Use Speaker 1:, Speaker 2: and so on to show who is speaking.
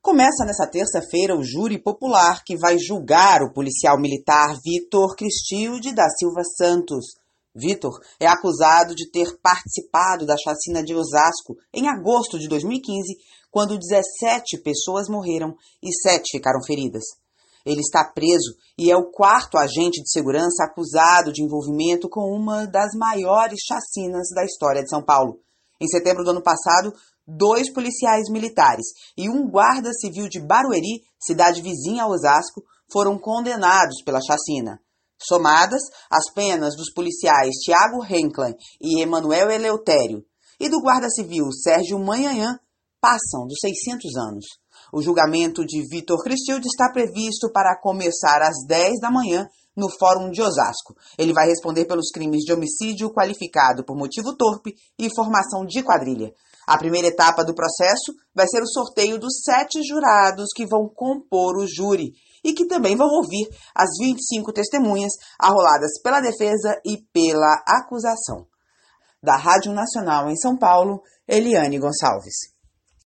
Speaker 1: Começa nesta terça-feira o júri popular que vai julgar o policial militar Vitor Cristilde da Silva Santos. Vitor é acusado de ter participado da chacina de Osasco em agosto de 2015, quando 17 pessoas morreram e 7 ficaram feridas. Ele está preso e é o quarto agente de segurança acusado de envolvimento com uma das maiores chacinas da história de São Paulo. Em setembro do ano passado, 2 policiais militares e um guarda civil de Barueri, cidade vizinha a Osasco, foram condenados pela chacina. Somadas, as penas dos policiais Thiago Renklen e Emanuel Eleutério e do guarda civil Sérgio Manhanhã passam dos 600 anos. O julgamento de Vitor Cristilde está previsto para começar às 10 da manhã no Fórum de Osasco. Ele vai responder pelos crimes de homicídio qualificado por motivo torpe e formação de quadrilha. A primeira etapa do processo vai ser o sorteio dos 7 jurados que vão compor o júri e que também vão ouvir as 25 testemunhas arroladas pela defesa e pela acusação. Da Rádio Nacional em São Paulo, Eliane Gonçalves.